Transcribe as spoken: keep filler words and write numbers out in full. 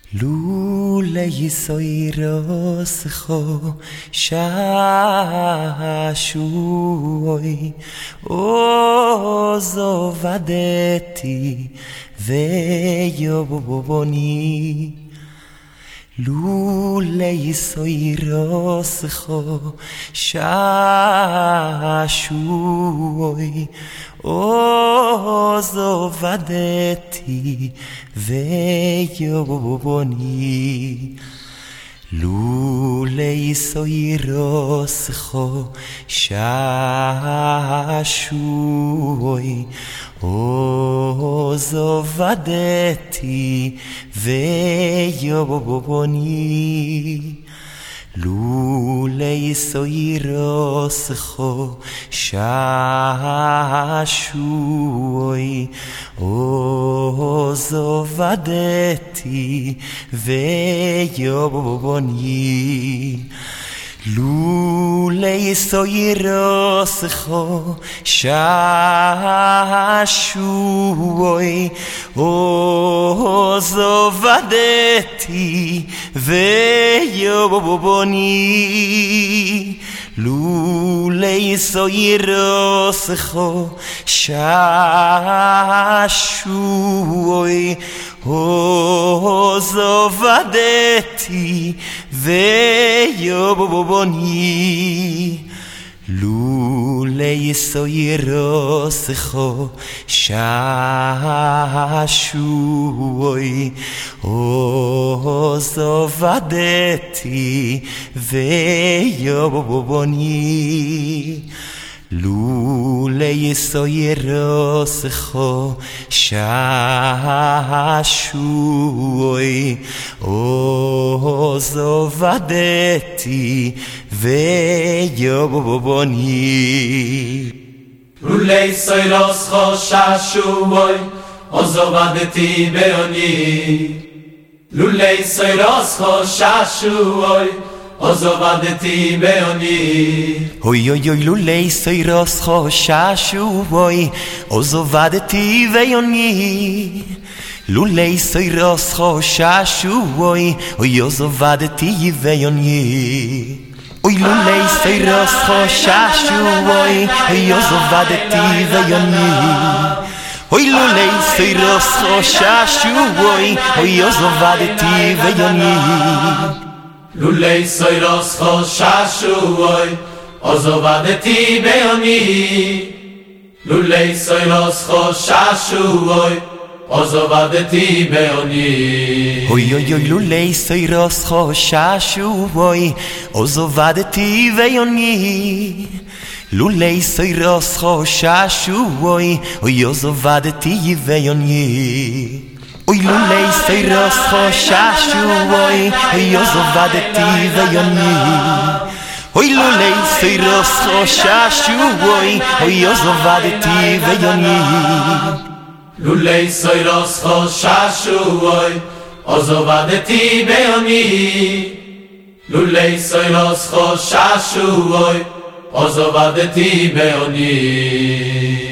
לולי סוירוסכו שעשועי עוז עבדתי ויובוני לולי סוירוסכו שעשועי עוז עבדתי ויובוני לולי סוירוסכו שעשועי עוז עבדתי ויובוני לולי סוירוסכו שעשועי עוז עבדתי ויובוני לולי סוירוסכו שעשועי עוז עבדתי ויובוני לולי סוירוסכו שעשועי עוז עבדתי ויובוני לולי סוירוסכו שעשועי עוז עבדתי ויובוני לולי סוירוסכו שעשועי עוז עבדתי ויובוני לולי סוירוסכו שעשועי עוז עבדתי ויובוני לולי סוירוסכו שעשועי עוז עבדתי ויובוני אוי אוי אוי לולי סוירוסכו שעשועי עוז עבדתי ויובוני לולי סוירוסכו שעשועי עוז עבדתי ויובוני אוי לולי סוירוסכו שעשועי עוז עבדתי ויובוני אוי לולי סוירוסכו שעשועי עוז עבדתי ויובוני לולי סוירוסכו שעשועי עוז עבדתי ויובוני לולי סוירוסכו שעשועי עוז עבדתי ויובוני אוי אוי אוי לולי סוירוסכו שעשועי עוז עבדתי ויובוני לולי סוירוסכו שעשועי עוז עבדתי ויובוני אוי לולי סוירוסכו שעשועי עוז עבדתי ויובוני אוי לולי סוירוסכו שעשועי עוז עבדתי ויובוני לולי סוירוסכו שעשועי עוז עבדתי ויובוני לולי סוירוסכו שעשועי עוז עבדתי ויובוני